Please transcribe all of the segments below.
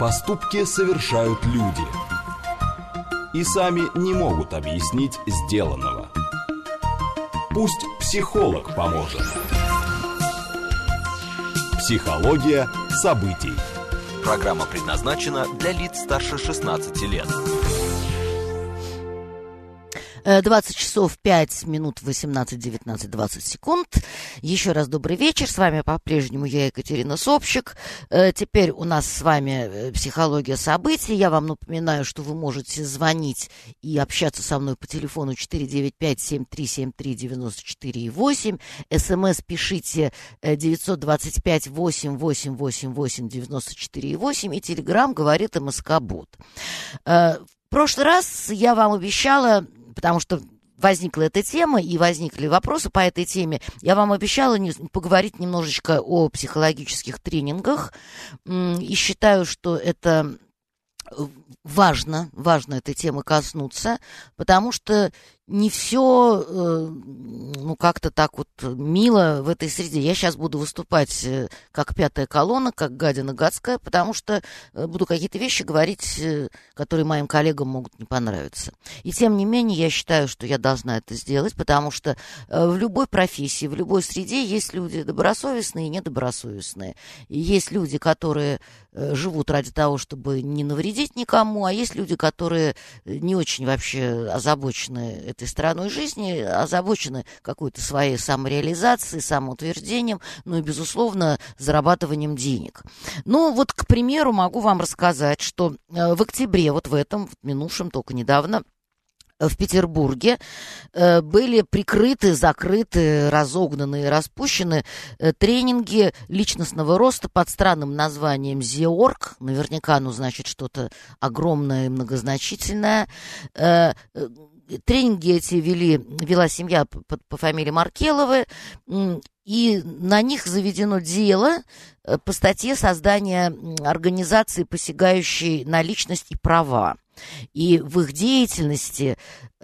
Поступки совершают люди и сами не могут объяснить сделанного. Пусть психолог поможет. Психология событий. Программа предназначена для лиц старше 16 лет. 20 часов 5 минут 18, 19, 20 секунд. Еще раз добрый вечер. С вами по-прежнему я, Екатерина Собчик. Теперь у нас с вами психология событий. Я вам напоминаю, что вы можете звонить и общаться со мной по телефону 495-7373-94-8. СМС пишите 925-888-89-4-8. И телеграм говорит МСК-бот. В прошлый раз я вам обещала, потому что возникла эта тема и возникли вопросы по этой теме, я вам обещала поговорить немножечко о психологических тренингах. И считаю, что это важно этой темы коснуться, потому что не все, как-то так вот мило в этой среде. Я сейчас буду выступать как пятая колонна, как гадина гадская, потому что буду какие-то вещи говорить, которые моим коллегам могут не понравиться. И тем не менее, я считаю, что я должна это сделать, потому что в любой профессии, в любой среде есть люди добросовестные и недобросовестные. И есть люди, которые живут ради того, чтобы не навредить никому, а есть люди, которые не очень вообще озабочены этой стороной жизни, озабочены какой-то своей самореализацией, самоутверждением, ну и, безусловно, зарабатыванием денег. Ну, вот, к примеру, могу вам рассказать, что в октябре, вот в этом, минувшем, только недавно, в Петербурге были прикрыты, закрыты, разогнаны и распущены тренинги личностного роста под странным названием ЗИОРГ. Наверняка, значит, что-то огромное и многозначительное. Тренинги эти вела семья по фамилии Маркеловы, и на них заведено дело по статье создания организации, посягающей на личность и права. И в их деятельности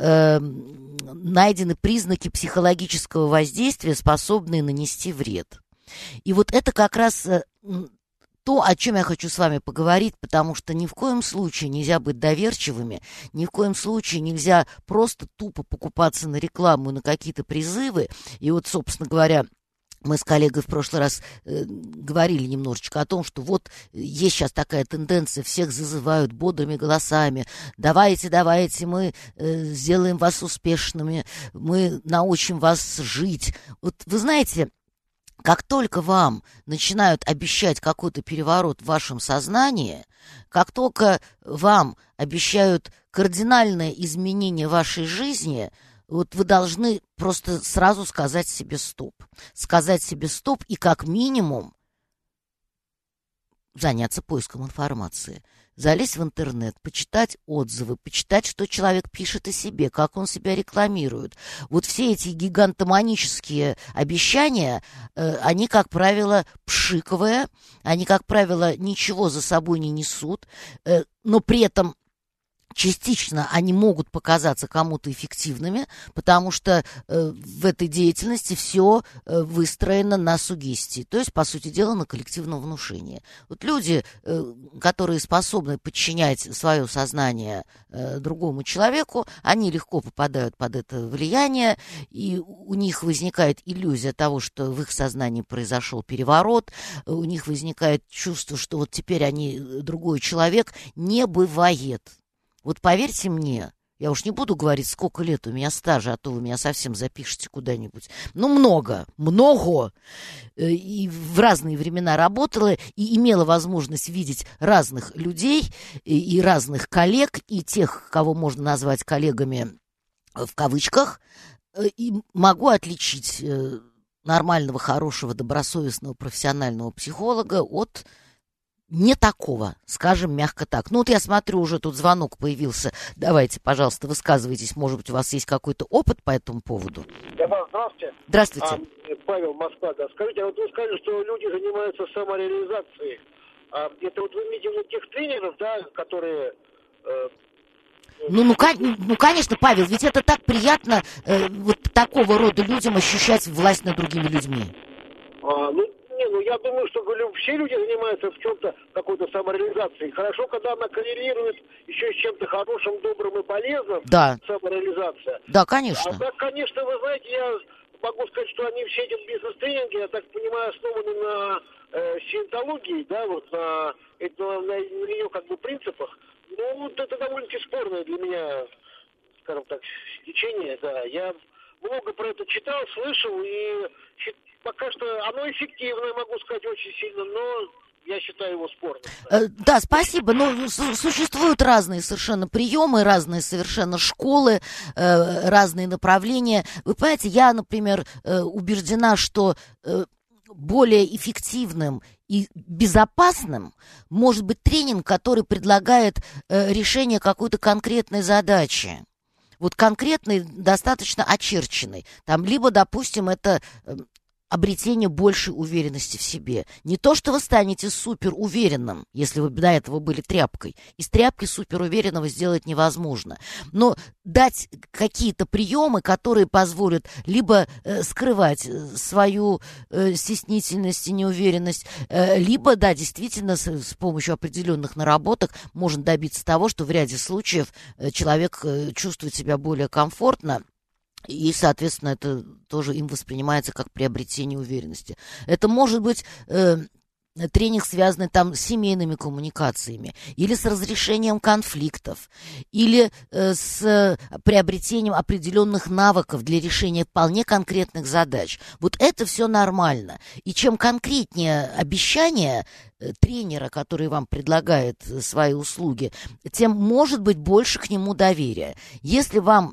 найдены признаки психологического воздействия, способные нанести вред. И вот это как раз то, о чем я хочу с вами поговорить, потому что ни в коем случае нельзя быть доверчивыми, ни в коем случае нельзя просто тупо покупаться на рекламу, на какие-то призывы. И вот, собственно говоря, мы с коллегой в прошлый раз говорили немножечко о том, что вот есть сейчас такая тенденция, всех зазывают бодрыми голосами. Давайте, мы сделаем вас успешными, мы научим вас жить. Вот вы знаете, как только вам начинают обещать какой-то переворот в вашем сознании, как только вам обещают кардинальное изменение вашей жизни, вот вы должны просто сразу сказать себе стоп. Сказать себе стоп и как минимум заняться поиском информации. Залезть в интернет, почитать отзывы, почитать, что человек пишет о себе, как он себя рекламирует. Вот все эти гигантоманические обещания, они, как правило, пшиковые, они, как правило, ничего за собой не несут, но при этом частично они могут показаться кому-то эффективными, потому что в этой деятельности все выстроено на суггестии, то есть, по сути дела, на коллективном внушении. Вот люди, которые способны подчинять свое сознание другому человеку, они легко попадают под это влияние, и у них возникает иллюзия того, что в их сознании произошел переворот, у них возникает чувство, что вот теперь они другой человек. Не бывает. Вот поверьте мне, я уж не буду говорить, сколько лет у меня стажа, а то вы меня совсем запишете куда-нибудь. Ну, много. И в разные времена работала, и имела возможность видеть разных людей, и разных коллег, и тех, кого можно назвать коллегами в кавычках, и могу отличить нормального, хорошего, добросовестного, профессионального психолога от не такого, скажем мягко так. Ну вот я смотрю, уже тут звонок появился. Давайте, пожалуйста, высказывайтесь. Может быть, у вас есть какой-то опыт по этому поводу? Здравствуйте. Здравствуйте. Павел, Москва. Да. Скажите, вот вы сказали, что люди занимаются самореализацией. Это вот вы имеете в виду тех тренеров, да, которые... Ну, конечно, Павел, ведь это так приятно вот такого рода людям ощущать власть над другими людьми. Я думаю, что все люди занимаются в чем-то какой-то самореализацией. Хорошо, когда она коррелирует еще с чем-то хорошим, добрым и полезным. Да. Самореализация. Да, конечно. А так, конечно, вы знаете, я могу сказать, что они все эти бизнес-тренинги, я так понимаю, основаны на сиентологии, да, вот на ее как бы принципах. Это довольно-таки спорное для меня, скажем так, течение, да. Я много про это читал, слышал, и пока что оно эффективное, могу сказать, очень сильно, но я считаю его спорным. Да, спасибо. Но существуют разные совершенно приемы, разные совершенно школы, разные направления. Вы понимаете, я, например, убеждена, что более эффективным и безопасным может быть тренинг, который предлагает решение какой-то конкретной задачи. Вот конкретный, достаточно очерченный. Там либо, допустим, это обретение большей уверенности в себе. Не то, что вы станете суперуверенным, если вы до этого были тряпкой. Из тряпки суперуверенного сделать невозможно. Но дать какие-то приемы, которые позволят либо скрывать свою стеснительность и неуверенность, либо, да, действительно, с помощью определенных наработок можно добиться того, что в ряде случаев человек чувствует себя более комфортно, и, соответственно, это тоже им воспринимается как приобретение уверенности. Это может быть тренинг, связанный там с семейными коммуникациями, или с разрешением конфликтов, или с приобретением определенных навыков для решения вполне конкретных задач. Вот это все нормально. И чем конкретнее обещание тренера, который вам предлагает свои услуги, тем может быть больше к нему доверия. Если вам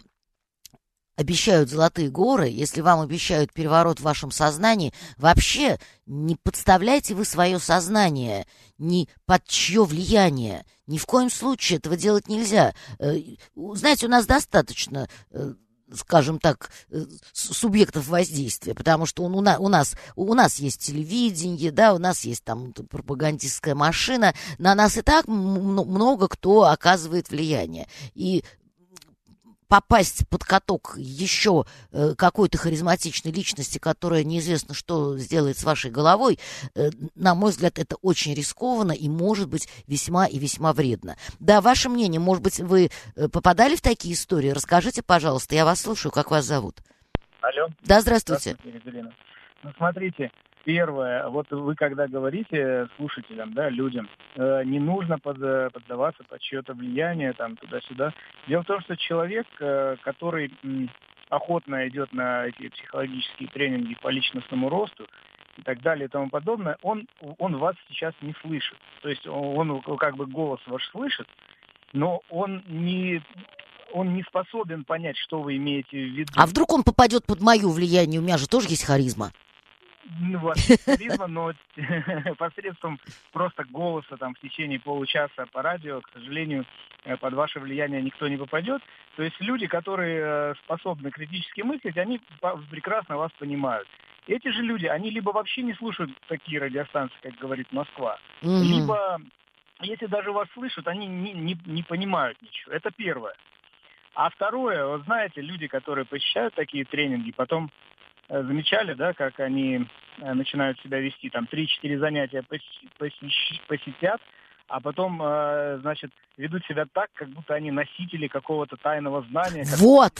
обещают золотые горы, если вам обещают переворот в вашем сознании, вообще не подставляйте вы свое сознание ни под чье влияние. Ни в коем случае этого делать нельзя. Знаете, у нас достаточно, скажем так, субъектов воздействия, потому что у нас есть телевидение, да, у нас есть там пропагандистская машина, на нас и так много кто оказывает влияние. И попасть под каток еще какой-то харизматичной личности, которая неизвестно, что сделает с вашей головой, на мой взгляд, это очень рискованно и может быть весьма и весьма вредно. Да, ваше мнение, может быть, вы попадали в такие истории? Расскажите, пожалуйста, я вас слушаю, как вас зовут? Алло. Да, здравствуйте. Елена. Смотрите, первое, вот вы когда говорите слушателям, да, людям, не нужно поддаваться под чье-то влияние, там, туда-сюда. Дело в том, что человек, который охотно идет на эти психологические тренинги по личностному росту и так далее и тому подобное, он вас сейчас не слышит. То есть он как бы голос ваш слышит, но он не способен понять, что вы имеете в виду. А вдруг он попадет под мое влияние? У меня же тоже есть харизма. Вообще харизма, но посредством просто голоса там в течение получаса по радио, к сожалению, под ваше влияние никто не попадет. То есть люди, которые способны критически мыслить, они прекрасно вас понимают. Эти же люди, они либо вообще не слушают такие радиостанции, как говорит Москва, либо, если даже вас слышат, они не понимают ничего. Это первое. А второе, вот знаете, люди, которые посещают такие тренинги, потом замечали, да, как они начинают себя вести, там 3-4 занятия посетят, а потом, значит, ведут себя так, как будто они носители какого-то тайного знания. Вот,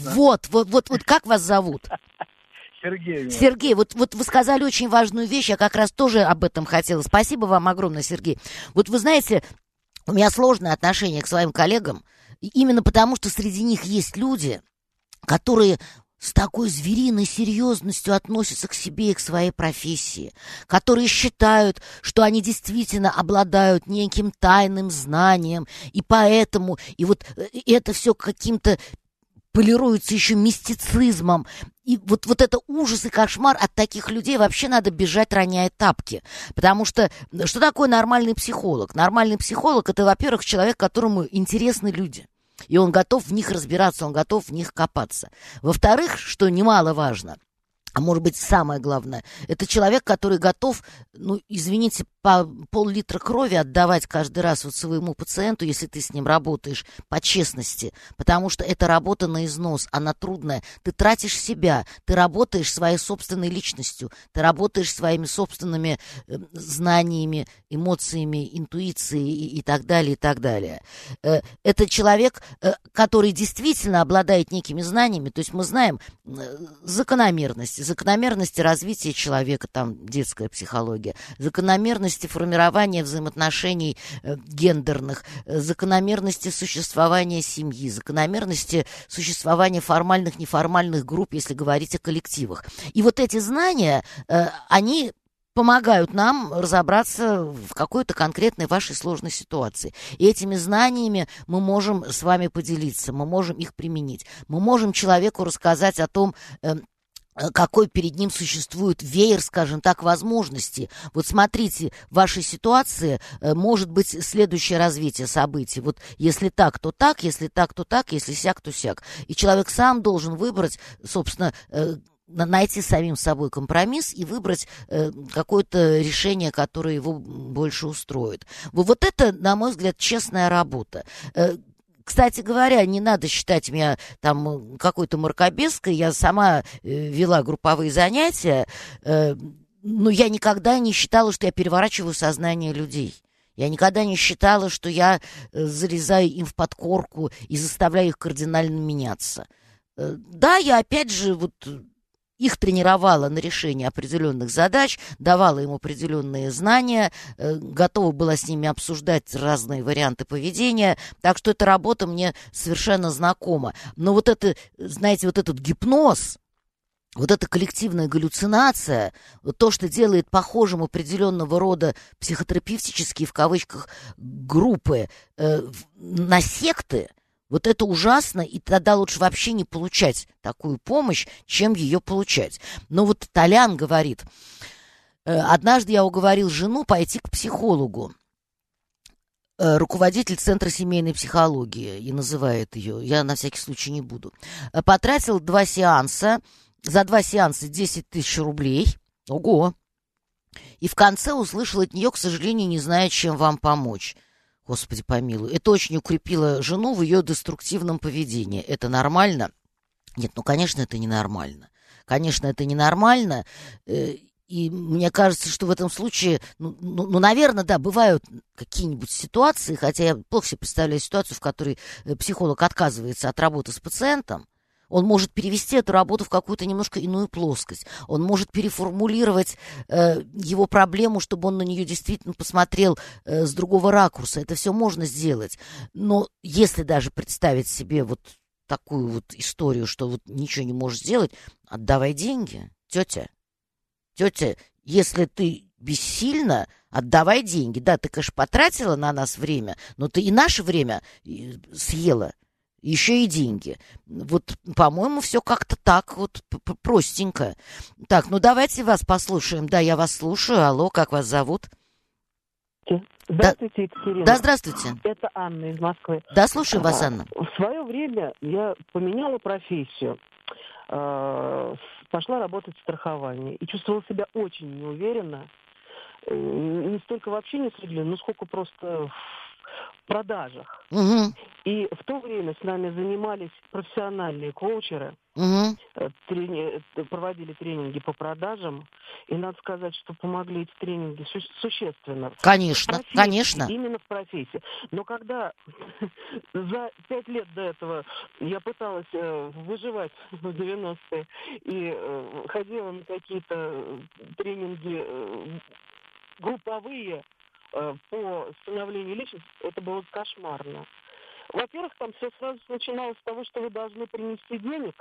как вас зовут? Сергей. Сергей, вот вы сказали очень важную вещь, я как раз тоже об этом хотела. Спасибо вам огромное, Сергей. Вот вы знаете, у меня сложное отношение к своим коллегам, именно потому, что среди них есть люди, которые с такой звериной серьезностью относятся к себе и к своей профессии, которые считают, что они действительно обладают неким тайным знанием, и поэтому, и вот это все каким-то полируется еще мистицизмом. И вот это ужас и кошмар, от таких людей вообще надо бежать, роняя тапки. Потому что такое нормальный психолог? Нормальный психолог — это, во-первых, человек, которому интересны люди. И он готов в них разбираться, он готов в них копаться. Во-вторых, что немаловажно, а может быть, самое главное, это человек, который готов, ну, извините, по пол-литра крови отдавать каждый раз вот своему пациенту, если ты с ним работаешь по честности, потому что это работа на износ, она трудная. Ты тратишь себя, ты работаешь своей собственной личностью, ты работаешь своими собственными знаниями, эмоциями, интуицией и так далее, и так далее. Это человек, который действительно обладает некими знаниями, то есть мы знаем закономерности развития человека, там детская психология, закономерности формирования взаимоотношений гендерных, закономерности существования семьи, закономерности существования формальных, неформальных групп, если говорить о коллективах. И вот эти знания, они помогают нам разобраться в какой-то конкретной вашей сложной ситуации. И этими знаниями мы можем с вами поделиться, мы можем их применить. Мы можем человеку рассказать о том, какой перед ним существует веер, скажем так, возможностей. Вот смотрите, в вашей ситуации может быть следующее развитие событий. Вот если так, то так, если так, то так, если сяк, то сяк. И человек сам должен выбрать, собственно, найти самим собой компромисс и выбрать какое-то решение, которое его больше устроит. Вот это, на мой взгляд, честная работа. Кстати говоря, не надо считать меня там какой-то мракобеской. Я сама вела групповые занятия, но я никогда не считала, что я переворачиваю сознание людей. Я никогда не считала, что я залезаю им в подкорку и заставляю их кардинально меняться. Да, я опять же вот их тренировала на решение определенных задач, давала им определенные знания, готова была с ними обсуждать разные варианты поведения, так что эта работа мне совершенно знакома. Но вот это, знаете, вот этот гипноз, вот эта коллективная галлюцинация, вот то, что делает похожим определенного рода психотерапевтические, в кавычках, группы на секты, вот это ужасно, и тогда лучше вообще не получать такую помощь, чем ее получать. Но вот Толян говорит, однажды я уговорил жену пойти к психологу. Руководитель Центра семейной психологии, и называет ее, я на всякий случай не буду. Потратил 2 сеанса, за 2 сеанса 10 тысяч рублей. Ого! И в конце услышал от нее, к сожалению, не знаю, чем вам помочь. Господи помилуй, это очень укрепило жену в ее деструктивном поведении. Это нормально? Нет, ну, конечно, это ненормально. Конечно, это ненормально. И мне кажется, что в этом случае, наверное, да, бывают какие-нибудь ситуации, хотя я плохо себе представляю ситуацию, в которой психолог отказывается от работы с пациентом. Он может перевести эту работу в какую-то немножко иную плоскость. Он может переформулировать его проблему, чтобы он на нее действительно посмотрел с другого ракурса. Это все можно сделать. Но если даже представить себе вот такую вот историю, что вот ничего не можешь сделать, отдавай деньги, тетя. Тетя, если ты бессильна, отдавай деньги. Да, ты, конечно, потратила на нас время, но ты и наше время съела. Еще и деньги. Вот, по-моему, все как-то так вот простенько. Так, ну давайте вас послушаем. Да, я вас слушаю. Алло, как вас зовут? Здравствуйте, Екатерина. Да, здравствуйте. Это Анна из Москвы. Да, слушаю вас, Анна. В свое время я поменяла профессию. Пошла работать в страховании. И чувствовала себя очень неуверенно. Не столько в общении с людьми, но сколько просто в продажах. Угу. И в то время с нами занимались профессиональные коучеры, проводили тренинги по продажам, и надо сказать, что помогли эти тренинги существенно. Конечно, конечно. Именно в профессии. Но когда за 5 лет до этого я пыталась выживать в 90-е и ходила на какие-то тренинги групповые, по становлению личности, это было кошмарно. Во-первых, там все сразу начиналось с того, что вы должны принести денег,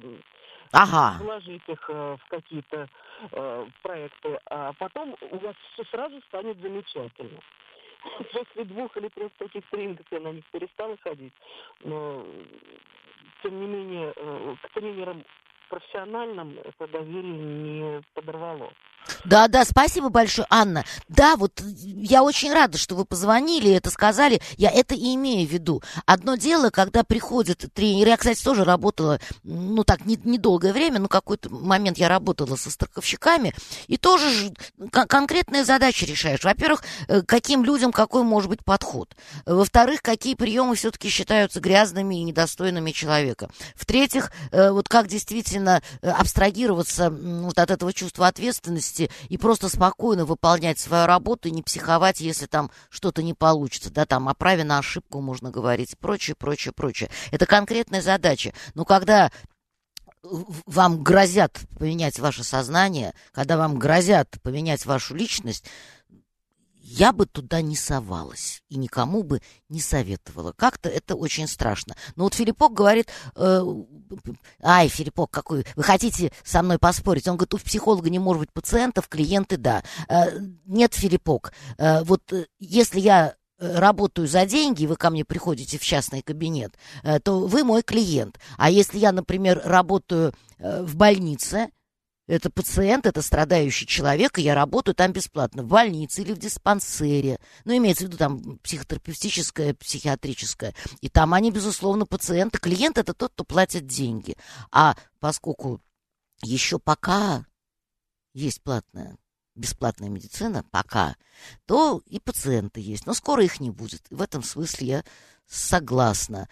вложить их в какие-то проекты, а потом у вас все сразу станет замечательно. После 2 или 3 таких тренингов я на них перестала ходить, но тем не менее к тренерам профессиональным это доверие не подорвало. Да, спасибо большое, Анна. Да, вот я очень рада, что вы позвонили и это сказали. Я это и имею в виду. Одно дело, когда приходит тренер. Я, кстати, тоже работала, недолгое время, но какой-то момент я работала со страховщиками, и тоже конкретные задачи решаешь. Во-первых, каким людям какой может быть подход. Во-вторых, какие приемы все-таки считаются грязными и недостойными человека. В-третьих, вот как действительно абстрагироваться вот от этого чувства ответственности и просто спокойно выполнять свою работу и не психовать, если там что-то не получится, да, там о праве на ошибку можно говорить, прочее. Это конкретная задача. Но когда вам грозят поменять ваше сознание, когда вам грозят поменять вашу личность, я бы туда не совалась и никому бы не советовала. Как-то это очень страшно. Но вот Филиппок говорит, Филиппок, какой, вы хотите со мной поспорить? Он говорит, у психолога не может быть пациентов, клиенты, да. Нет, Филиппок, вот если я работаю за деньги, вы ко мне приходите в частный кабинет, то вы мой клиент. А если я, например, работаю в больнице, это пациент, это страдающий человек, и я работаю там бесплатно, в больнице или в диспансере. Имеется в виду там психотерапевтическое, психиатрическое. И там они, безусловно, пациенты. Клиент — это тот, кто платит деньги. А поскольку еще пока есть бесплатная медицина, то и пациенты есть. Но скоро их не будет. В этом смысле я согласна.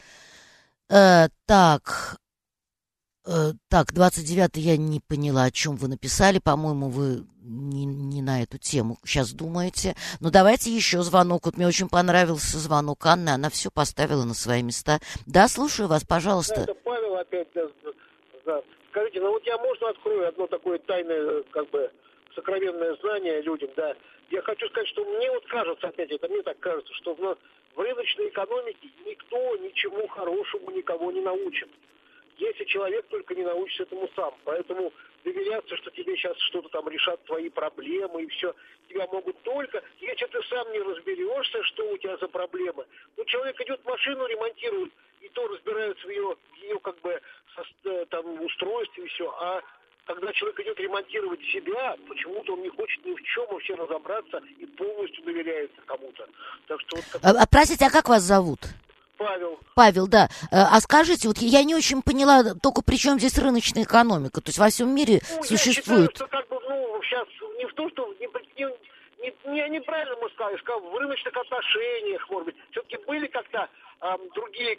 Так, 29-й я не поняла, о чем вы написали. По-моему, вы не на эту тему сейчас думаете. Но давайте еще звонок. Вот мне очень понравился звонок Анны. Она все поставила на свои места. Да, слушаю вас, пожалуйста. Да, это Павел опять. Да. Скажите, я можно открою одно такое тайное, сокровенное знание людям, да. Я хочу сказать, что мне кажется, опять это мне так кажется, что в рыночной экономике никто ничему хорошему никого не научит. Если человек только не научится этому сам. Поэтому доверяться, что тебе сейчас что-то там решат твои проблемы и все, тебя могут только, если ты сам не разберешься, что у тебя за проблемы. Человек идет машину ремонтирует, и то разбирается в ее устройстве и все. А когда человек идет ремонтировать себя, почему-то он не хочет ни в чем вообще разобраться и полностью доверяется кому-то. Так что простите, а как вас зовут? Павел, да. А скажите, вот я не очень поняла, только при чем здесь рыночная экономика? То есть во всем мире существует... Я считаю, что сейчас не в том, что неправильно мы сказали, в рыночных отношениях, может быть. Все-таки были как-то другие,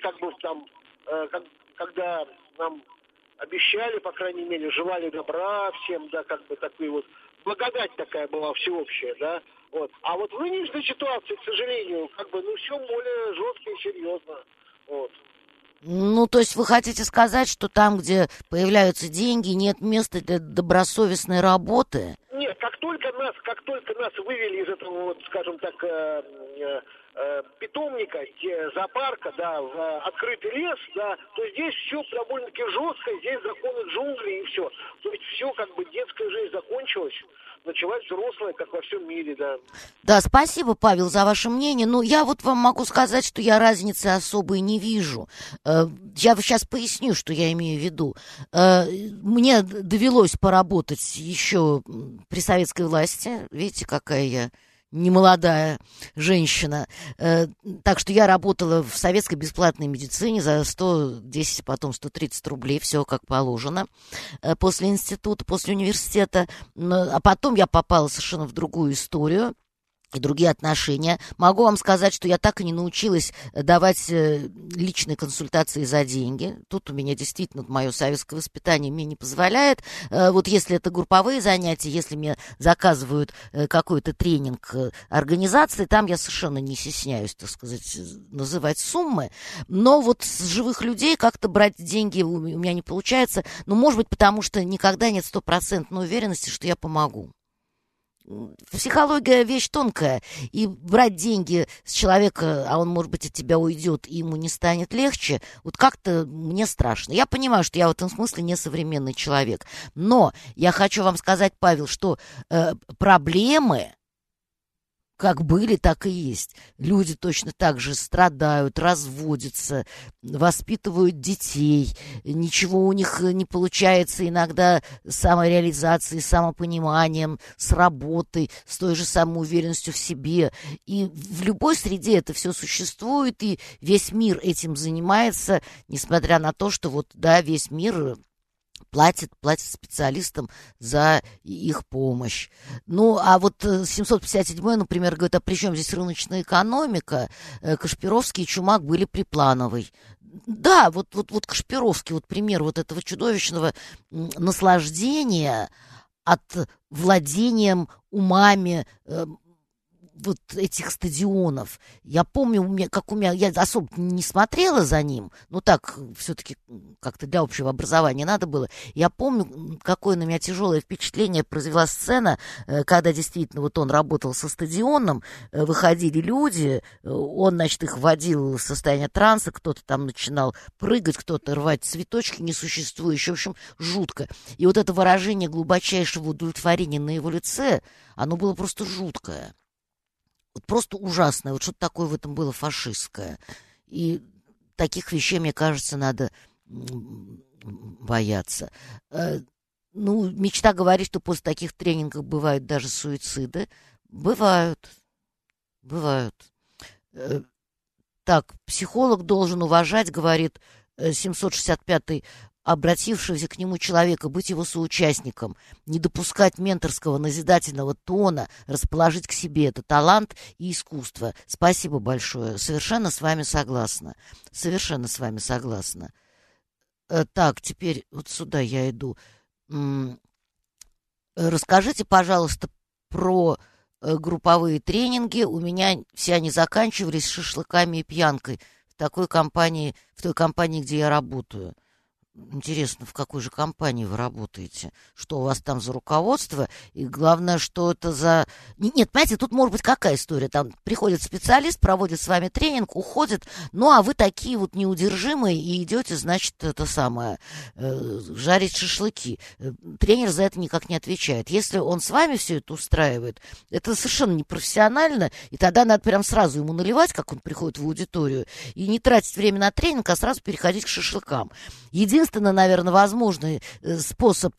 когда нам обещали, по крайней мере, желали добра всем, да, такие вот, благодать такая была всеобщая, да. Вот. А вот в нынешней ситуации, к сожалению, все более жестко и серьезно. Вот. То есть вы хотите сказать, что там, где появляются деньги, нет места для добросовестной работы? Нет, как только нас вывели из этого, скажем так, питомника, зоопарка, да, в открытый лес, да, то здесь все довольно-таки жестко, здесь законы джунглей и все. То есть все детская жизнь закончилась, началась взрослая, как во всем мире, да. Да, спасибо, Павел, за ваше мнение. Я вам могу сказать, что я разницы особой не вижу. Я сейчас поясню, что я имею в виду. Мне довелось поработать еще при советской власти. Видите, какая я немолодая женщина. Так что я работала в советской бесплатной медицине за 110, потом 130 рублей, все как положено, после института, после университета. А потом я попала совершенно в другую историю и другие отношения. Могу вам сказать, что я так и не научилась давать личные консультации за деньги. Тут у меня действительно мое советское воспитание мне не позволяет. Вот если это групповые занятия, если мне заказывают какой-то тренинг организации, там я совершенно не стесняюсь, так сказать, называть суммы. Но вот с живых людей как-то брать деньги у меня не получается. Может быть, потому что никогда нет стопроцентной уверенности, что я помогу. Психология вещь тонкая, и брать деньги с человека, а он, может быть, от тебя уйдет, и ему не станет легче, вот как-то мне страшно. Я понимаю, что я в этом смысле не современный человек, но я хочу вам сказать, Павел, что проблемы как были, так и есть. Люди точно так же страдают, разводятся, воспитывают детей. Ничего у них не получается иногда с самореализацией, самопониманием, с работой, с той же самоуверенностью в себе. И в любой среде это все существует, и весь мир этим занимается, несмотря на то, что вот, да, весь мир платит специалистам за их помощь. Ну, а вот 757-й, например, говорит, а при чем здесь рыночная экономика? Кашпировский и Чумак были при Плановой. Да, вот Кашпировский, вот пример вот этого чудовищного наслаждения от владением умами вот этих стадионов. Я помню, я особо не смотрела за ним, но так все-таки как-то для общего образования надо было. Я помню, какое на меня тяжелое впечатление произвела сцена, когда действительно вот он работал со стадионом, выходили люди, он, значит, их вводил в состояние транса, кто-то там начинал прыгать, кто-то рвать цветочки несуществующие, в общем, жутко. И вот это выражение глубочайшего удовлетворения на его лице, оно было просто жуткое. Вот просто ужасное. Вот что-то такое в этом было фашистское. И таких вещей, мне кажется, надо бояться. Ну, мечта говорит, что после таких тренингов бывают даже суициды. Бывают. Так, психолог должен уважать, говорит 765-й, обратившегося к нему человека, быть его соучастником, не допускать менторского назидательного тона, расположить к себе. Это талант и искусство. Спасибо большое. Совершенно с вами согласна. Так, теперь вот сюда я иду. Расскажите, пожалуйста, про групповые тренинги. У меня все они заканчивались шашлыками и пьянкой в той компании, где я работаю. Интересно, в какой же компании вы работаете? Что у вас там за руководство? И главное, что это за... Нет, понимаете, тут может быть какая история? Там приходит специалист, проводит с вами тренинг, уходит, ну, а вы такие вот неудержимые и идете, значит, жарить шашлыки. Тренер за это никак не отвечает. Если он с вами все это устраивает, это совершенно непрофессионально, и тогда надо прям сразу ему наливать, как он приходит в аудиторию, и не тратить время на тренинг, а сразу переходить к шашлыкам. Единственный, наверное, возможный способ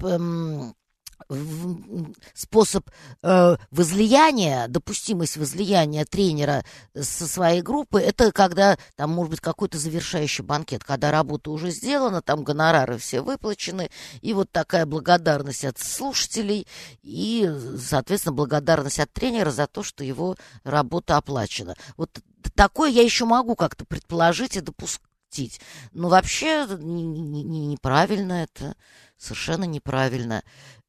возлияния, допустимость возлияния тренера со своей группы, это когда там может быть какой-то завершающий банкет, когда работа уже сделана, там гонорары все выплачены, и вот такая благодарность от слушателей и, соответственно, благодарность от тренера за то, что его работа оплачена. Вот такое я еще могу как-то предположить и допускать. Но вообще неправильно это, совершенно неправильно.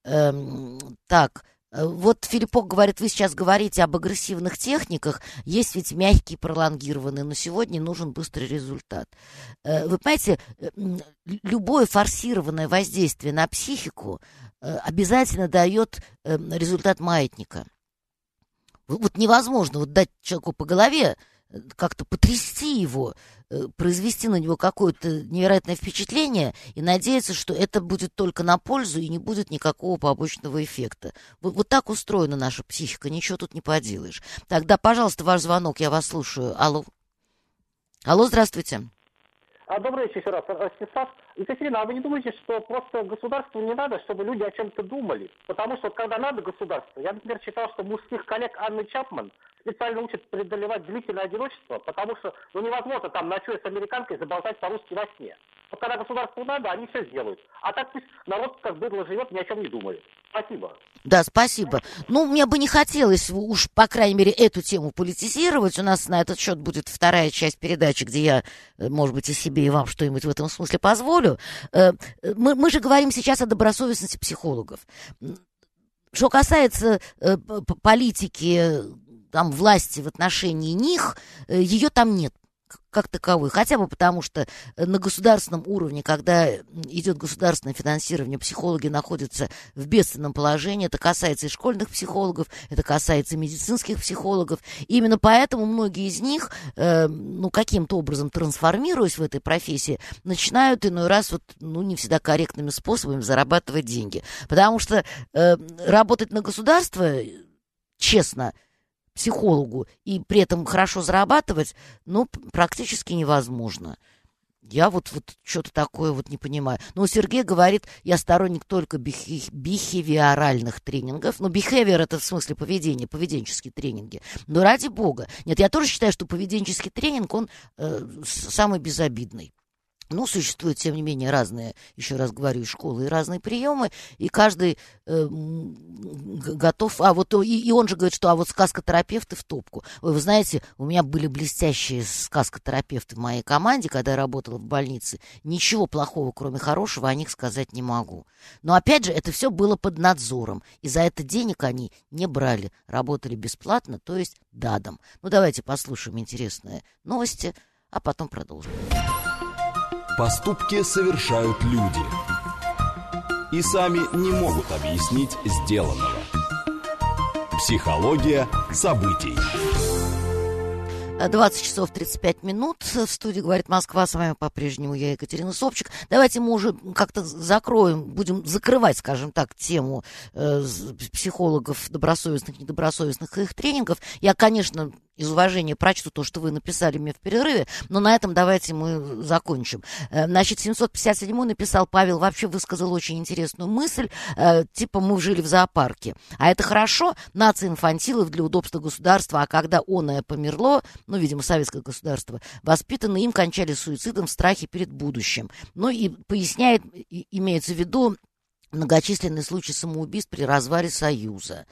Так, вот Филиппок говорит, вы сейчас говорите об агрессивных техниках, есть ведь мягкие, пролонгированные, но сегодня нужен быстрый результат. Вы понимаете, любое форсированное воздействие на психику обязательно дает результат маятника. Вот невозможно вот дать человеку по голове, как-то потрясти его, произвести на него какое-то невероятное впечатление и надеяться, что это будет только на пользу и не будет никакого побочного эффекта. Вот так устроена наша психика, ничего тут не поделаешь. Тогда, пожалуйста, ваш звонок, я вас слушаю. Алло, здравствуйте. Добрый вечер еще раз, Ростислав. Екатерина, а вы не думаете, что просто государству не надо, чтобы люди о чем-то думали? Потому что когда надо государство, я, например, читал, что мужских коллег Анны Чапман специально учат преодолевать длительное одиночество, потому что невозможно там ночью с американкой заболтать по-русски во сне. Вот когда государству надо, они все сделают. А так пусть народ как быдло живет, ни о чем не думает. Спасибо. Да, спасибо. Ну, мне бы не хотелось уж, по крайней мере, эту тему политизировать. У нас на этот счет будет вторая часть передачи, где я, может быть, и себе, и вам что-нибудь в этом смысле позволю. Мы же говорим сейчас о добросовестности психологов. Что касается политики, там, власти в отношении них, ее там нет как таковой. Хотя бы потому, что на государственном уровне, когда идет государственное финансирование, психологи находятся в бедственном положении. Это касается и школьных психологов, это касается медицинских психологов. И именно поэтому многие из них, каким-то образом трансформируясь в этой профессии, начинают иной раз не всегда корректными способами зарабатывать деньги. Потому что работать на государство, честно, психологу и при этом хорошо зарабатывать, ну, практически невозможно. Я вот что-то такое вот не понимаю. Но Сергей говорит, я сторонник только бихевиоральных тренингов. Ну, behavior — это в смысле поведение, поведенческие тренинги. Но ради бога. Нет, я тоже считаю, что поведенческий тренинг, он самый безобидный. Ну, существуют, тем не менее, разные, еще раз говорю, и школы, и разные приемы, и каждый готов... И он же говорит, что вот сказкотерапевты в топку. Вы знаете, у меня были блестящие сказкотерапевты в моей команде, когда я работала в больнице. Ничего плохого, кроме хорошего, о них сказать не могу. Но, опять же, это все было под надзором, и за это денег они не брали, работали бесплатно, то есть дадом. Ну, давайте послушаем интересные новости, а потом продолжим. Поступки совершают люди и сами не могут объяснить сделанного. Психология событий. 20 часов 35 минут. В студии «Говорит Москва». С вами по-прежнему я, Екатерина Собчик. Давайте мы уже как-то закроем, будем закрывать, скажем так, тему психологов, добросовестных, недобросовестных и их тренингов. Я, конечно, из уважения прочту то, что вы написали мне в перерыве, но на этом давайте мы закончим. Значит, 757-й написал: Павел вообще высказал очень интересную мысль, типа мы жили в зоопарке. А это хорошо, нация инфантилов для удобства государства, а когда оное померло, ну, видимо, советское государство, воспитанные им кончали суицидом в страхе перед будущим. Ну и поясняет, имеется в виду многочисленные случаи самоубийств при развале Союза.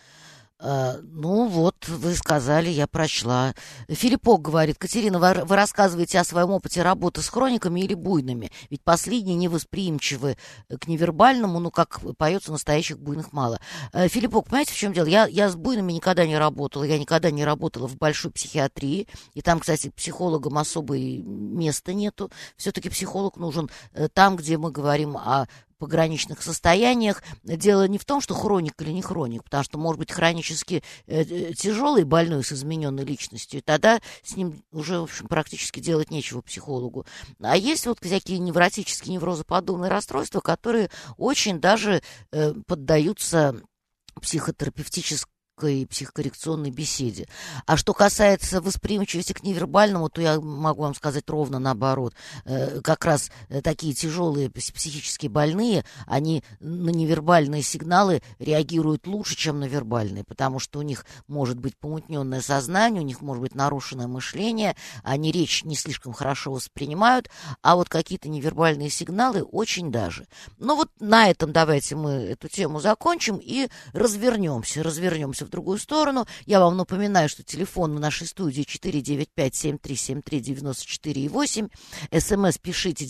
Ну вот, вы сказали, я прочла. Филиппок говорит: Катерина, вы рассказываете о своем опыте работы с хрониками или буйными? Ведь последние невосприимчивы к невербальному, ну, как поется, настоящих буйных мало. Филиппок, понимаете, в чем дело? Я с буйными никогда не работала, я никогда не работала в большой психиатрии, и там, кстати, психологам особо места нету. Все-таки психолог нужен там, где мы говорим о пограничных состояниях. Дело не в том, что хроник или не хроник, потому что может быть хронически тяжелый больной с измененной личностью, и тогда с ним уже, в общем, практически делать нечего психологу. А есть вот всякие невротические, неврозоподобные расстройства, которые очень даже поддаются психотерапевтической и психокоррекционной беседе. А что касается восприимчивости к невербальному, то я могу вам сказать ровно наоборот. Как раз такие тяжелые психические больные, они на невербальные сигналы реагируют лучше, чем на вербальные, потому что у них может быть помутненное сознание, у них может быть нарушенное мышление, они речь не слишком хорошо воспринимают, а вот какие-то невербальные сигналы очень даже. Ну вот на этом давайте мы эту тему закончим и развернемся в другую сторону. Я вам напоминаю, что телефон в нашей студии 495-7373-94-8. СМС пишите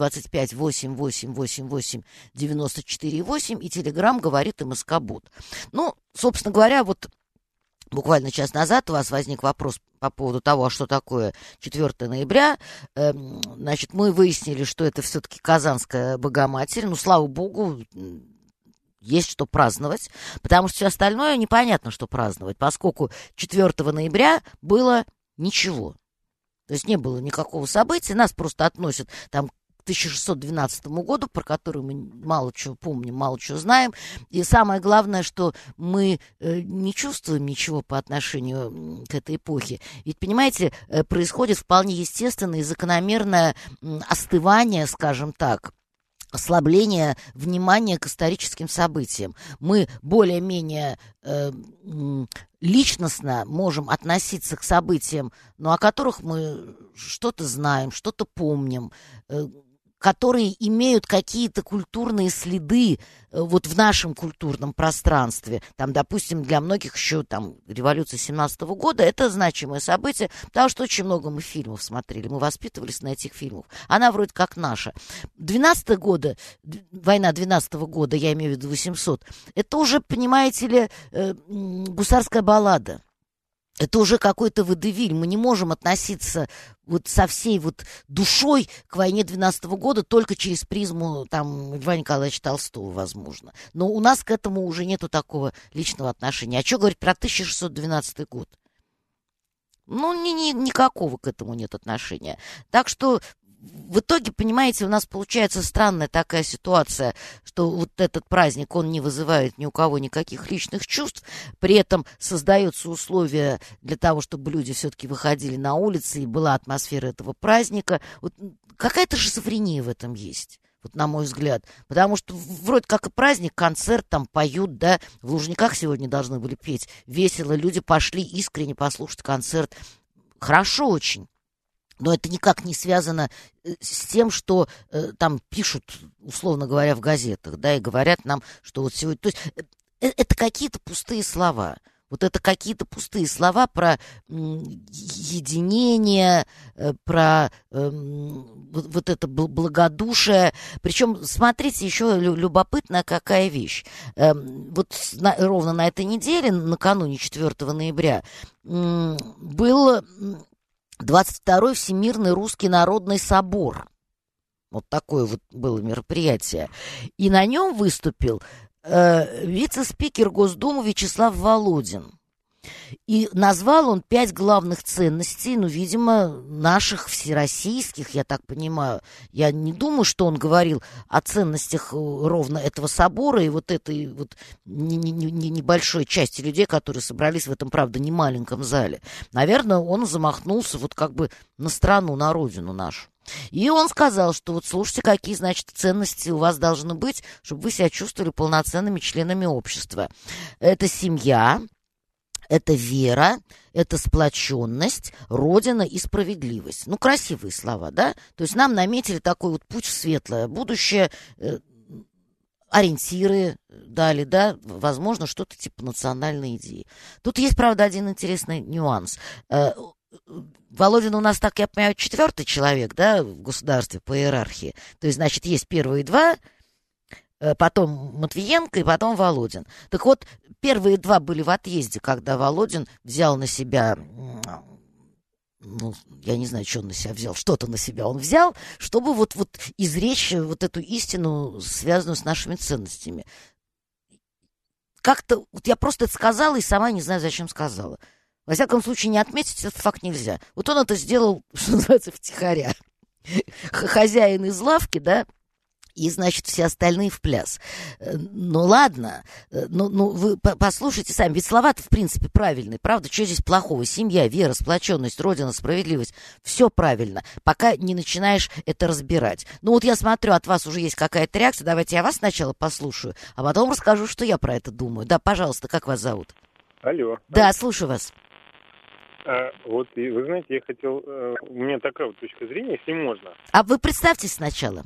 925-8888-94-8. И телеграм говорит МСК-бот. Ну, собственно говоря, вот буквально час назад у вас возник вопрос по поводу того, а что такое 4 ноября. Значит, мы выяснили, что это все-таки Казанская Богоматерь. Ну, слава богу, есть что праздновать, потому что все остальное непонятно, что праздновать, поскольку 4 ноября было ничего. То есть не было никакого события, нас просто относят там к 1612 году, про который мы мало чего помним, мало чего знаем. И самое главное, что мы не чувствуем ничего по отношению к этой эпохе. Ведь, понимаете, происходит вполне естественное и закономерное остывание, скажем так, ослабление внимания к историческим событиям. Мы более-менее личностно можем относиться к событиям, но о которых мы что-то знаем, что-то помним, которые имеют какие-то культурные следы вот в нашем культурном пространстве. Там, допустим, для многих еще там революция 17-го года — это значимое событие, потому что очень много мы фильмов смотрели, мы воспитывались на этих фильмах. Она вроде как наша. 12-го года, война 12-го года, я имею в виду 800, это уже, понимаете ли, гусарская баллада. Это уже какой-то водевиль. Мы не можем относиться вот со всей вот душой к войне 12-го года только через призму там Льва Николаевича Толстого, возможно. Но у нас к этому уже нету такого личного отношения. А что говорить про 1612 год? Ну, никакого к этому нет отношения. Так что в итоге, понимаете, у нас получается странная такая ситуация, что вот этот праздник, он не вызывает ни у кого никаких личных чувств, при этом создаются условия для того, чтобы люди все-таки выходили на улицы, и была атмосфера этого праздника. Вот какая-то шизофрения в этом есть. Вот на мой взгляд. Потому что вроде как и праздник, концерт, там поют, да, в Лужниках сегодня должны были петь. Весело, люди пошли искренне послушать концерт. Хорошо очень. Но это никак не связано с тем, что там пишут, условно говоря, в газетах, да, и говорят нам, что вот сегодня... То есть это какие-то пустые слова. Вот это какие-то пустые слова про единение, про вот это благодушие. Причем, смотрите, еще любопытная какая вещь. Вот ровно на этой неделе, накануне 4 ноября, был 22-й Всемирный Русский Народный Собор. Вот такое вот было мероприятие. И на нем выступил вице-спикер Госдумы Вячеслав Володин. И назвал он 5 главных ценностей, ну, видимо, наших всероссийских, я так понимаю. Я не думаю, что он говорил о ценностях ровно этого собора и вот этой вот небольшой части людей, которые собрались в этом, правда, не маленьком зале. Наверное, он замахнулся вот как бы на страну, на родину нашу. И он сказал, что вот слушайте, какие, значит, ценности у вас должны быть, чтобы вы себя чувствовали полноценными членами общества. Это семья, это вера, это сплоченность, родина и справедливость. Ну, красивые слова, да? То есть нам наметили такой вот путь в светлое будущее, ориентиры дали, да, возможно, что-то типа национальной идеи. Тут есть, правда, один интересный нюанс. Володин у нас, так я понимаю, 4-й человек, да, в государстве по иерархии. То есть, значит, есть первые 2, потом Матвиенко и потом Володин. Так вот, первые 2 были в отъезде, когда Володин взял на себя, ну, я не знаю, что он на себя взял, что-то на себя он взял, чтобы вот изречь вот эту истину, связанную с нашими ценностями. Как-то, вот я просто это сказала и сама не знаю, зачем сказала. Во всяком случае, не отметить этот факт нельзя. Вот он это сделал, что называется, втихаря. Хозяин из лавки, да, и, значит, все остальные в пляс. Ну, ладно, ну вы послушайте сами, ведь слова-то, в принципе, правильные, правда? Что здесь плохого? Семья, вера, сплоченность, родина, справедливость. Все правильно, пока не начинаешь это разбирать. Ну, вот я смотрю, от вас уже есть какая-то реакция. Давайте я вас сначала послушаю, а потом расскажу, что я про это думаю. Да, пожалуйста, как вас зовут? Алло. Да, слушаю вас. Вот, и вы знаете, я хотел... у меня такая вот точка зрения, если можно. А вы представьтесь сначала.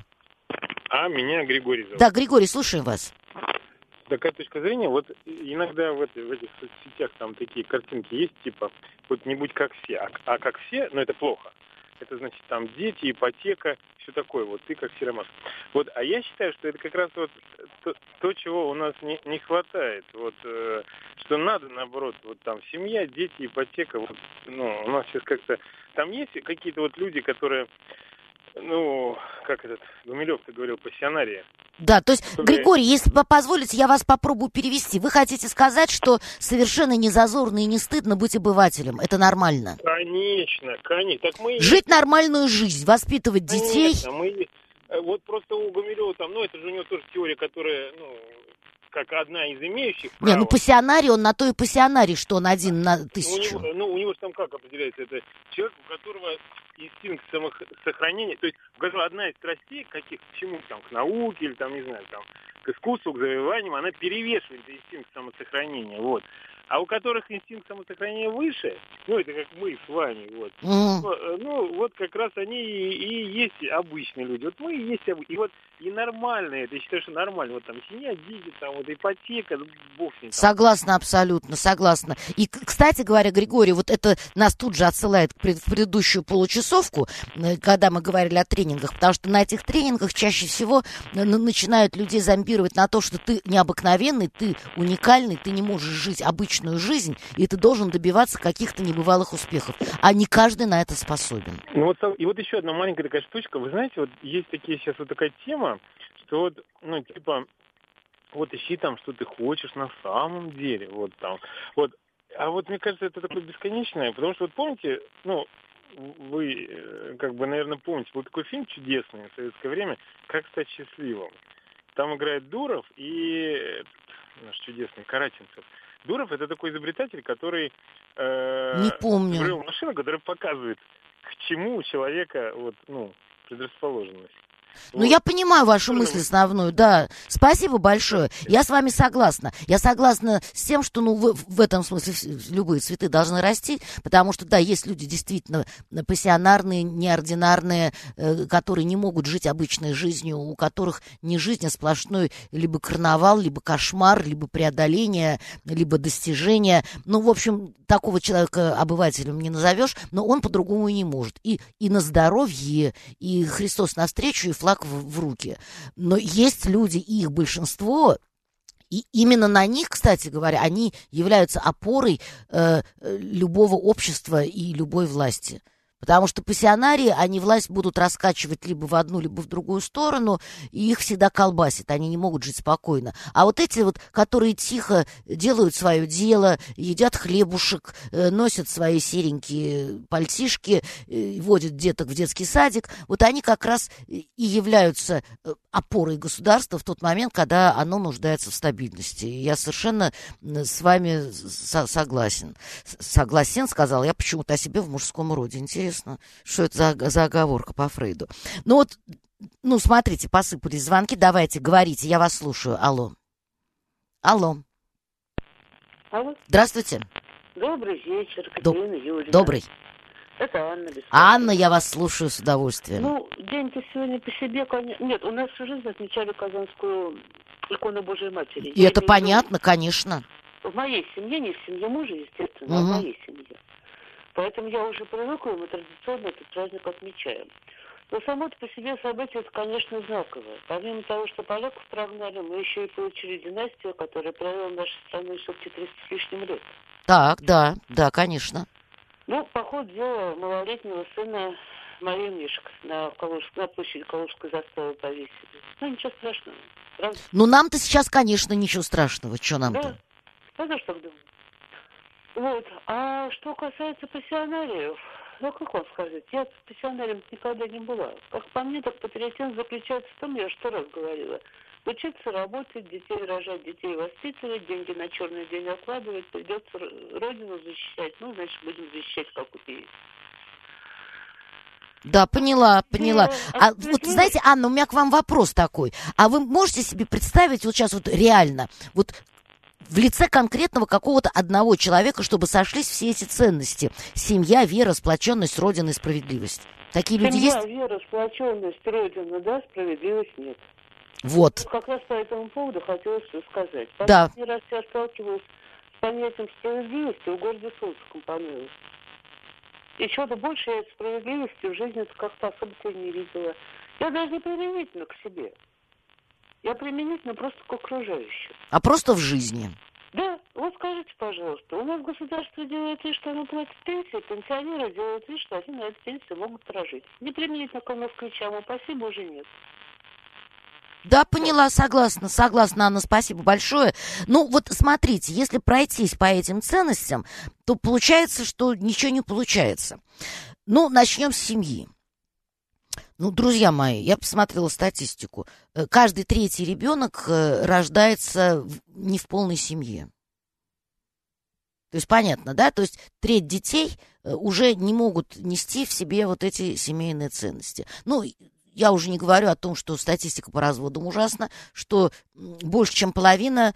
Меня Григорий зовут. Да, Григорий, слушаем вас. Такая точка зрения, вот иногда в этих соцсетях там такие картинки есть, типа, вот не будь как все, а как все, но это плохо. Это значит там дети, ипотека, все такое, вот ты как серомас. Вот, а я считаю, что это как раз вот то, чего у нас не хватает. Вот, что надо, наоборот, вот там семья, дети, ипотека, вот, ну, у нас сейчас как-то... Там есть какие-то вот люди, которые, ну, как этот Гумилев-то говорил, пассионарии. Да, то есть, Григорий, если позволите, я вас попробую перевести. Вы хотите сказать, что совершенно не зазорно и не стыдно быть обывателем? Это нормально? Конечно, конечно. Так мы... Жить нормальную жизнь, воспитывать детей. Конечно, вот просто у Гумилева там, ну, это же у него тоже теория, которая, ну, как одна из имеющих право. Не, ну, пассионарий, он на то и пассионарий, что он 1 на 1000. У него же там как определяется? Это человек, у которого инстинкт самосохранения, то есть у которого одна из страстей, каких к чему, там, к науке или, там, не знаю, там, к искусству, к завоеваниям, она перевешивает инстинкт самосохранения, вот. А у которых инстинкт самосохранения выше, ну, это как мы с вами, вот. Ну, вот как раз они и есть обычные люди. Вот мы и есть обычные. И вот и нормально это, я считаю, что нормально. Вот там семья, дети, там вот ипотека, бог с ним. Согласна, абсолютно, согласна. И, кстати говоря, Григорий, вот это нас тут же отсылает в предыдущую получасовку, когда мы говорили о тренингах, потому что на этих тренингах чаще всего начинают людей зомбировать на то, что ты необыкновенный, ты уникальный, ты не можешь жить обычную жизнь, и ты должен добиваться каких-то небывалых успехов. А не каждый на это способен. Ну вот, и вот еще одна маленькая такая штучка. Вы знаете, вот есть такие сейчас вот такая тема, что вот, ну, типа, вот ищи там, что ты хочешь на самом деле, вот там. Вот. А вот мне кажется, это такое бесконечное, потому что вот помните, ну, вы, как бы, наверное, помните, был такой фильм чудесный в советское время «Как стать счастливым». Там играет Дуров и наш чудесный Караченцев. Дуров — это такой изобретатель, который изобрел машину, которая показывает, к чему у человека предрасположенность. Ну, я понимаю вашу мысль основную, да. Спасибо большое. Я с вами согласна. Я согласна с тем, что, в этом смысле любые цветы должны расти, потому что, да, есть люди действительно пассионарные, неординарные, которые не могут жить обычной жизнью, у которых не жизнь, а сплошной либо карнавал, либо кошмар, либо преодоление, либо достижение. Ну, в общем, такого человека обывателем не назовешь, но он по-другому и не может. И на здоровье, и Христос навстречу, и флаг в руки. Но есть люди, и их большинство, и именно на них, кстати говоря, они являются опорой любого общества и любой власти. Потому что пассионарии, они власть будут раскачивать либо в одну, либо в другую сторону, и их всегда колбасит, они не могут жить спокойно. А вот эти вот, которые тихо делают свое дело, едят хлебушек, носят свои серенькие пальтишки, водят деток в детский садик, вот они как раз и являются опорой государства в тот момент, когда оно нуждается в стабильности. И я совершенно с вами согласен. Согласен, сказала я почему-то о себе в мужском роде. Интересно. Что это за оговорка по Фрейду? Смотрите, посыпались звонки. Давайте, говорите, я вас слушаю. Алло. Алло. Здравствуйте. Добрый вечер, Катерина Юрьевна. Добрый. Это Анна. Анна, я вас слушаю с удовольствием. День-то сегодня по себе, конечно... Нет, у нас всю жизнь отмечали Казанскую икону Божией Матери. И это понятно, конечно. В моей семье, не в семье мужа, естественно, а в моей семье. Поэтому я уже привыкла, мы традиционно этот праздник отмечаем. Но само-то по себе событие, это, конечно, знаковое. Помимо того, что поляков прогнали, мы еще и получили династию, которая правила нашей страной все-таки 300 с лишним лет. Так, да, конечно. По ходу дела малолетнего сына Марии Мишек на площади Калужской заставы повесили. Ничего страшного. Правда? Нам-то сейчас, конечно, ничего страшного. Что нам-то? Да, я так думаю. А что касается пассионариев, как вам сказать, я пассионарием никогда не была. Как по мне, так патриотизм заключается в том, я 100 раз говорила, учиться работать, детей рожать, детей воспитывать, деньги на черный день откладывать, придется родину защищать, значит, будем защищать, как убили. Да, поняла. Знаете, Анна, у меня к вам вопрос такой. А вы можете себе представить вот сейчас реально, в лице конкретного какого-то одного человека, чтобы сошлись все эти ценности? Семья, вера, сплоченность, родина и справедливость. Такие люди есть? Семья, вера, сплоченность, родина, да, справедливость нет. Вот. Как раз по этому поводу хотелось сказать. Да. Последний раз я сталкивалась с понятием справедливости в городе Солнцевском, по-моему. И чего-то больше я справедливости в жизни как-то особо не видела. Я даже не применительно к себе. Я применительно просто к окружающим. А просто в жизни? Да. Скажите, пожалуйста, у нас государство делает вид, что оно платит пенсии, пенсионеры делают вид, что они на этой пенсии могут прожить. Не применительно к москвичам, а спасибо уже нет. Да, поняла, согласна, Анна, спасибо большое. Смотрите, если пройтись по этим ценностям, то получается, что ничего не получается. Начнем с семьи. Друзья мои, я посмотрела статистику. Каждый третий ребенок рождается не в полной семье. То есть понятно, да? То есть треть детей уже не могут нести в себе вот эти семейные ценности. Я уже не говорю о том, что статистика по разводам ужасна, что больше, чем половина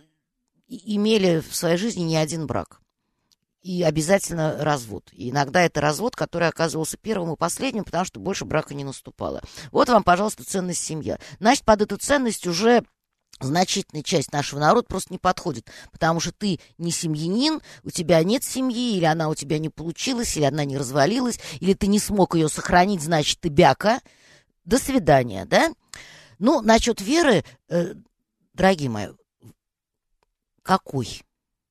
имели в своей жизни не один брак. И обязательно развод. И иногда это развод, который оказывался первым и последним, потому что больше брака не наступало. Вот вам, пожалуйста, ценность семья. Значит, под эту ценность уже значительная часть нашего народа просто не подходит, потому что ты не семьянин, у тебя нет семьи, или она у тебя не получилась, или она не развалилась, или ты не смог ее сохранить, значит, ты бяка. До свидания, да? Насчет веры, дорогие мои, какой?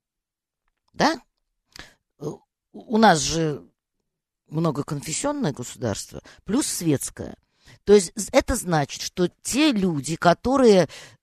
Да? У нас же многоконфессионное государство, плюс светское. То есть это значит, что те люди, которые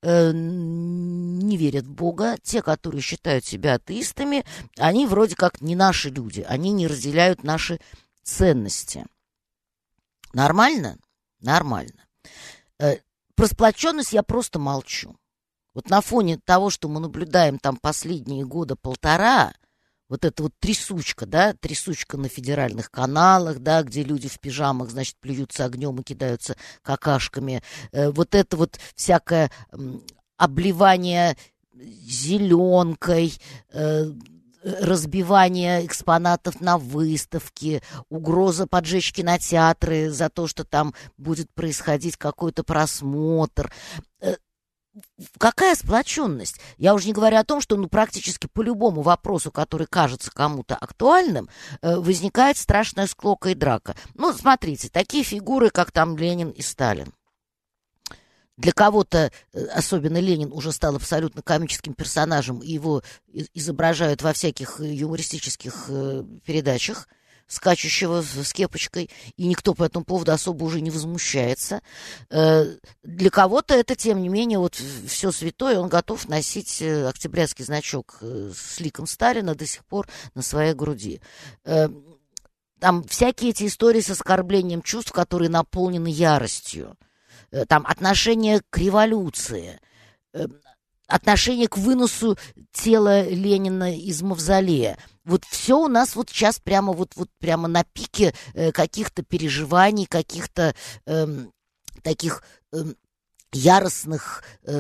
не верят в Бога, те, которые считают себя атеистами, они вроде как не наши люди, они не разделяют наши ценности. Нормально? Нормально. Про сплоченность я просто молчу. Вот на фоне того, что мы наблюдаем там последние года полтора, вот эта вот трясучка, да, трясучка на федеральных каналах, да, где люди в пижамах, значит, плюются огнем и кидаются какашками, вот это вот всякое обливание зеленкой, разбивание экспонатов на выставке, угроза поджечь кинотеатры за то, что там будет происходить какой-то просмотр. Какая сплоченность? Я уже не говорю о том, что практически по любому вопросу, который кажется кому-то актуальным, возникает страшная склока и драка. Смотрите, такие фигуры, как там Ленин и Сталин. Для кого-то, особенно Ленин, уже стал абсолютно комическим персонажем, и его изображают во всяких юмористических передачах, скачущего с кепочкой, и никто по этому поводу особо уже не возмущается. Для кого-то это, тем не менее, вот все святое, он готов носить октябрятский значок с ликом Сталина до сих пор на своей груди. Там всякие эти истории с оскорблением чувств, которые наполнены яростью. Там отношение к революции, отношение к выносу тела Ленина из мавзолея. Вот все у нас вот сейчас прямо прямо на пике каких-то переживаний, каких-то таких яростных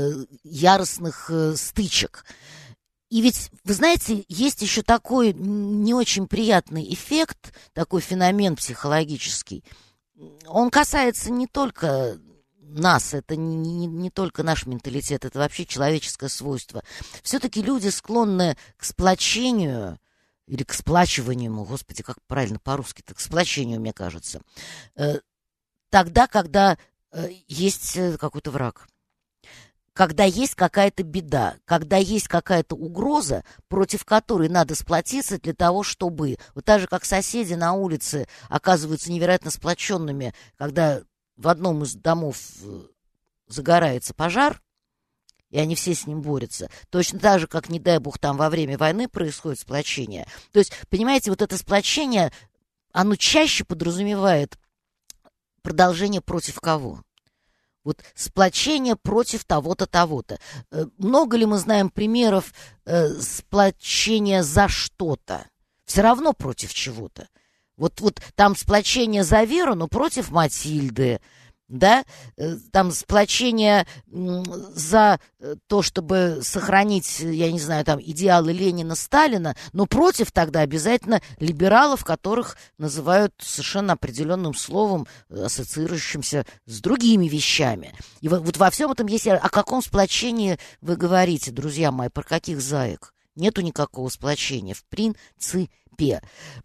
стычек. И ведь, вы знаете, есть еще такой не очень приятный эффект, такой феномен психологический. Он касается не только нас, это не только наш менталитет, это вообще человеческое свойство. Все-таки люди склонны к сплочению или к сплачиванию, господи, как правильно по-русски-то, к сплочению, мне кажется, тогда, когда есть какой-то враг, когда есть какая-то беда, когда есть какая-то угроза, против которой надо сплотиться для того, чтобы, вот так же, как соседи на улице оказываются невероятно сплоченными, когда в одном из домов загорается пожар, и они все с ним борются. Точно так же, как, не дай бог, там во время войны происходит сплочение. То есть, понимаете, вот это сплочение, оно чаще подразумевает продолжение против кого? Вот сплочение против того-то, того-то. Много ли мы знаем примеров сплочения за что-то? Все равно против чего-то. Вот там сплочение за веру, но против Матильды, да, там сплочение за то, чтобы сохранить, я не знаю, там идеалы Ленина, Сталина, но против тогда обязательно либералов, которых называют совершенно определенным словом, ассоциирующимся с другими вещами. И вот во всем этом есть... О каком сплочении вы говорите, друзья мои, про каких заек? Нету никакого сплочения, в принципе.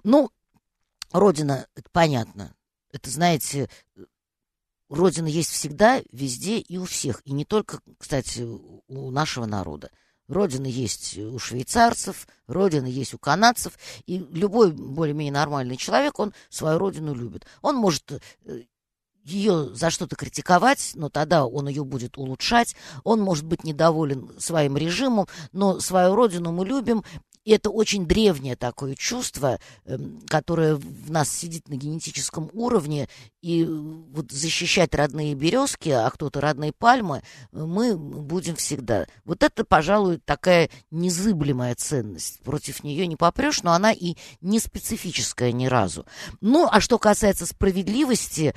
Родина, это понятно. Это, знаете, Родина есть всегда, везде и у всех. И не только, кстати, у нашего народа. Родина есть у швейцарцев, Родина есть у канадцев. И любой более-менее нормальный человек, он свою Родину любит. Он может ее за что-то критиковать, но тогда он ее будет улучшать. Он может быть недоволен своим режимом, но свою Родину мы любим. И это очень древнее такое чувство, которое в нас сидит на генетическом уровне. И вот защищать родные березки, а кто-то родные пальмы, мы будем всегда. Вот это, пожалуй, такая незыблемая ценность. Против нее не попрешь, но она и не специфическая ни разу. А что касается справедливости,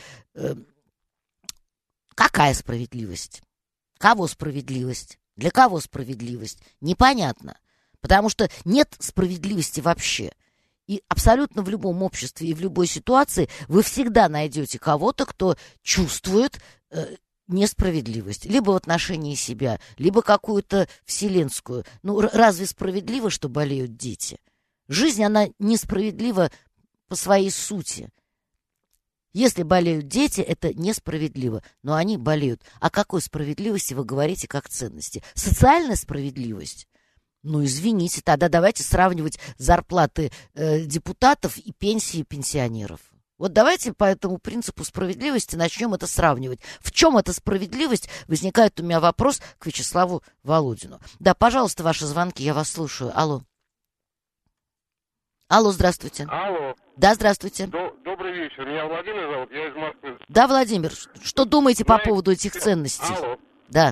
какая справедливость? Кого справедливость? Для кого справедливость? Непонятно. Потому что нет справедливости вообще. И абсолютно в любом обществе и в любой ситуации вы всегда найдете кого-то, кто чувствует несправедливость. Либо в отношении себя, либо какую-то вселенскую. Разве справедливо, что болеют дети? Жизнь, она несправедлива по своей сути. Если болеют дети, это несправедливо, но они болеют. О какой справедливости вы говорите как ценности? Социальная справедливость? Извините, тогда давайте сравнивать зарплаты депутатов и пенсии пенсионеров. Вот давайте по этому принципу справедливости начнем это сравнивать. В чем эта справедливость? Возникает у меня вопрос к Вячеславу Володину. Да, пожалуйста, ваши звонки, я вас слушаю. Алло. Алло, здравствуйте. Алло. Да, здравствуйте. Добрый вечер. Меня Владимир зовут, я из Москвы Да, Владимир, что думаете по поводу этих ценностей? Алло. Да.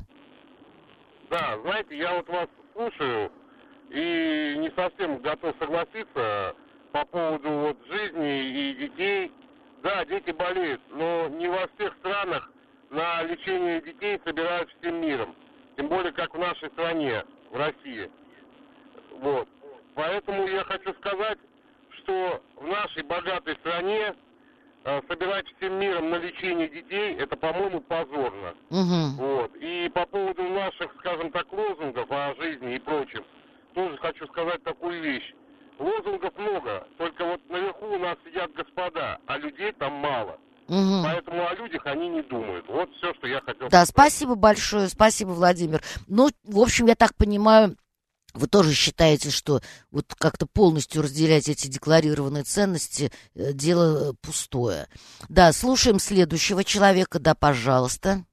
Да, знаете, я вот вас слушаю и не совсем готов согласиться по поводу вот жизни и детей. Да, дети болеют, но не во всех странах на лечение детей собирают всем миром. Тем более, как в нашей стране, в России. Вот. Поэтому я хочу сказать, что в нашей богатой стране собирать всем миром на лечение детей, это, по-моему, позорно. Вот. И по поводу наших, скажем так, лозунгов о жизни и прочем, тоже хочу сказать такую вещь. Лозунгов много, только вот наверху у нас сидят господа, а людей там мало. Поэтому о людях они не думают. Вот все, что я хотел сказать. Да, спасибо большое, спасибо, Владимир. Ну, в общем, я так понимаю, вы тоже считаете, что вот как-то полностью разделять эти декларированные ценности дело пустое. Да, слушаем следующего человека. Да, пожалуйста.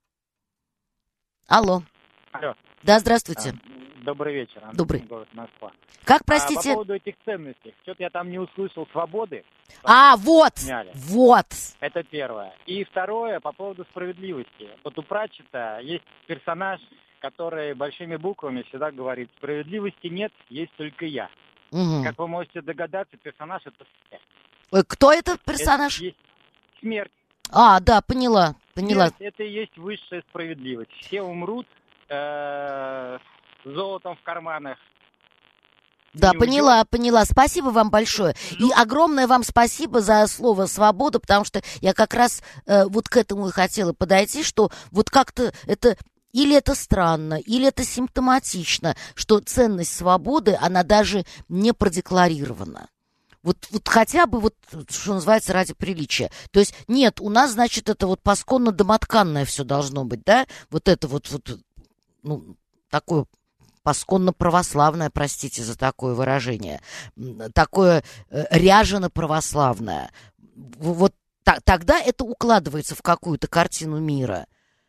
Алло. Алло. Да, здравствуйте. Добрый вечер. Андрей, Добрый. город Москва. Как, простите? По поводу этих ценностей. Что-то я там не услышал свободы. Вот, сняли. вот. Это первое. И второе, по поводу справедливости. Вот у Пратчетта есть персонаж, который большими буквами всегда говорит: справедливости нет, есть только я. Как вы можете догадаться, персонаж — это смерть. Кто этот персонаж? Это есть смерть. Да, поняла. Смерть — это и есть высшая справедливость. Все умрут с золотом в карманах. Да, поняла. Спасибо вам большое. И огромное вам спасибо за слово «свобода», потому что я как раз вот к этому и хотела подойти, что вот как-то это... Или это странно, или это симптоматично, что ценность свободы, она даже не продекларирована. Вот хотя бы, вот, что называется, ради приличия. То есть, нет, у нас, значит, это вот пасконно домотканное все должно быть, да? Вот это вот ну, такое пасконно православное, простите за такое выражение, такое ряжено-православное. Вот тогда это укладывается в какую-то картину мира.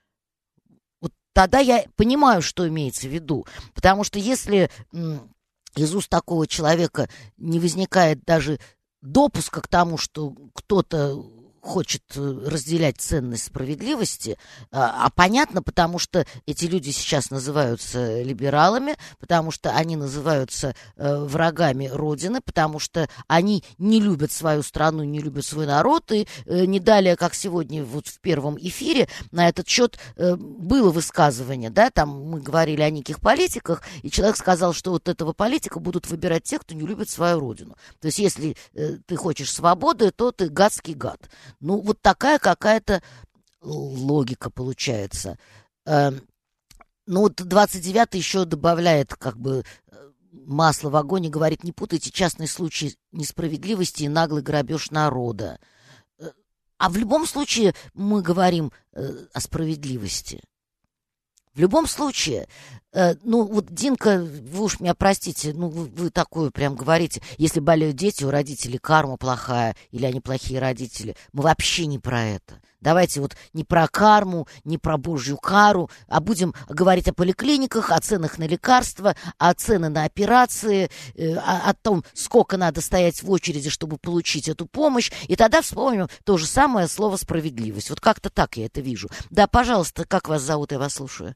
Тогда я понимаю, что имеется в виду. Потому что если из уст такого человека не возникает даже допуска к тому, что кто-то хочет разделять ценность справедливости, понятно, потому что эти люди сейчас называются либералами, потому что они называются врагами Родины, потому что они не любят свою страну, не любят свой народ, и не далее, как сегодня вот в первом эфире, на этот счет было высказывание, да, там мы говорили о неких политиках, и человек сказал, что вот этого политика будут выбирать те, кто не любит свою Родину. То есть, если ты хочешь свободы, то ты гадский гад. Ну, вот такая какая-то логика получается. Ну, вот 29-й еще добавляет как бы масло в огонь и говорит: не путайте частный случай несправедливости и наглый грабеж народа. А в любом случае мы говорим о справедливости. В любом случае, ну вот, Динка, вы уж меня простите, ну вы такое прям говорите, если болеют дети, у родителей карма плохая, или они плохие родители. Мы вообще не про это. Давайте вот не про карму, не про божью кару, а будем говорить о поликлиниках, о ценах на лекарства, о ценах на операции, о том, сколько надо стоять в очереди, чтобы получить эту помощь. И тогда вспомним то же самое слово «справедливость». Вот как-то так я это вижу. Да, пожалуйста, как вас зовут, я вас слушаю.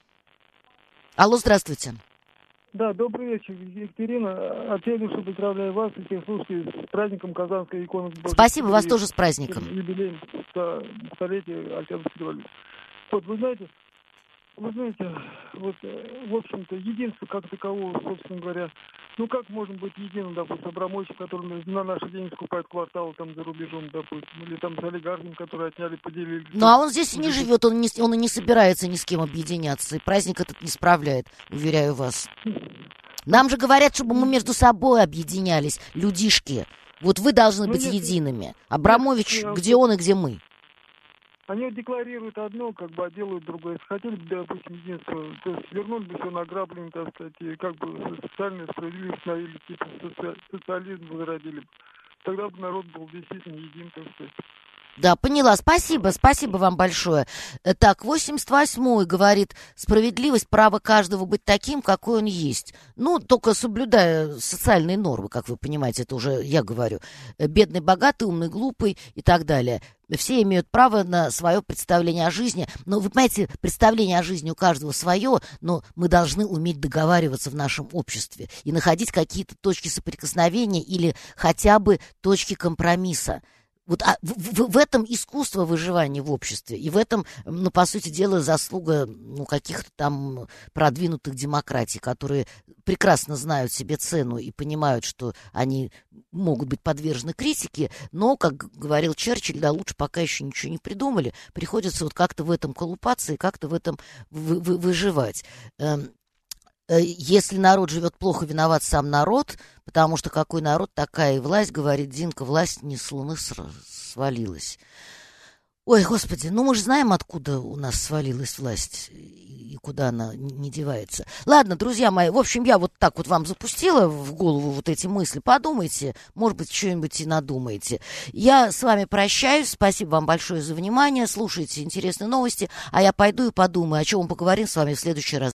Алло, здравствуйте. Да, добрый вечер, Екатерина. От всей души поздравляю вас и всех слушателей с праздником Казанской иконы Божьей. Спасибо, вас тоже с праздником. Юбилей столетия Октябрьской революции. Вот, вы знаете, вот, в общем-то, единство как такового, собственно говоря, ну как можно быть единым, допустим, Абрамович, который на наши деньги скупает кварталы там за рубежом, допустим, или там с олигархами, которые отняли, поделили. Ну, а он здесь и не живет, он и не собирается ни с кем объединяться, и праздник этот не справляет, уверяю вас. Нам же говорят, чтобы мы между собой объединялись, людишки. Вот вы должны быть едиными. Абрамович, где он и где мы? Они декларируют одно, как бы, а делают другое. Если хотели бы, допустим, единство, то есть вернули бы все награбленное, так сказать, и как бы социальную справедливость навели, типа социализм возродили бы. Тогда бы народ был действительно един, так сказать. Да, поняла. Спасибо вам большое. Так, 88-й говорит, справедливость, право каждого быть таким, какой он есть. Ну, только соблюдая социальные нормы, как вы понимаете, это уже я говорю. Бедный, богатый, умный, глупый и так далее. Все имеют право на свое представление о жизни. Но, вы понимаете, представление о жизни у каждого свое, но мы должны уметь договариваться в нашем обществе и находить какие-то точки соприкосновения или хотя бы точки компромисса. Вот в этом искусство выживания в обществе, и в этом, ну, по сути дела, заслуга каких-то там продвинутых демократий, которые прекрасно знают себе цену и понимают, что они могут быть подвержены критике, но, как говорил Черчилль, да, лучше пока еще ничего не придумали, приходится вот как-то в этом колупаться и как-то в этом выживать. Если народ живет плохо, виноват сам народ, потому что какой народ, такая и власть, говорит Динка, власть не с луны свалилась. Ой, господи, ну мы же знаем, откуда у нас свалилась власть и куда она не девается. Ладно, друзья мои, в общем, я вот так вот вам запустила в голову вот эти мысли. Подумайте, может быть, что-нибудь и надумаете. Я с вами прощаюсь, спасибо вам большое за внимание, слушайте интересные новости, а я пойду и подумаю, о чем мы поговорим с вами в следующий раз.